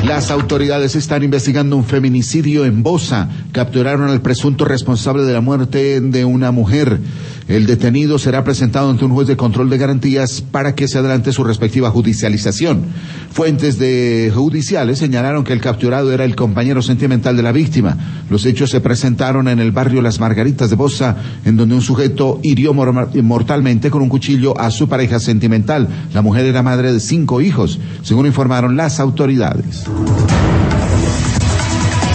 Las autoridades están investigando un feminicidio en Bosa. Capturaron al presunto responsable de la muerte de una mujer. El detenido será presentado ante un juez de control de garantías para que se adelante su respectiva judicialización. Fuentes judiciales señalaron que el capturado era el compañero sentimental de la víctima. Los hechos se presentaron en el barrio Las Margaritas de Bosa, en donde un sujeto hirió mortalmente con un cuchillo a su pareja sentimental. La mujer era madre de 5 hijos, según informaron las autoridades.